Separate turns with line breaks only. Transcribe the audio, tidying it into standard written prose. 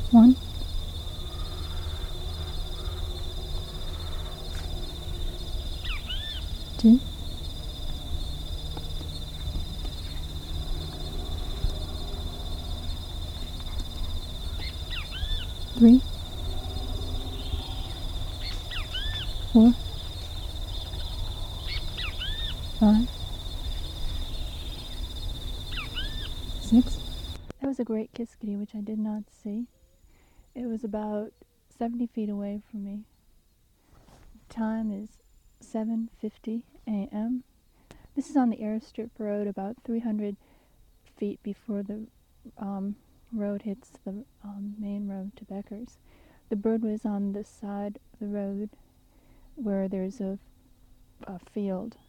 1, 2, 3, 4, 5, 6. That was a great kiss kitty, which I did not see. It was about 70 feet away from me. Time is 7:50 a.m. This is on the Airstrip Road, about 300 feet before the road hits the main road to Becker's. The bird was on the side of the road where there's a field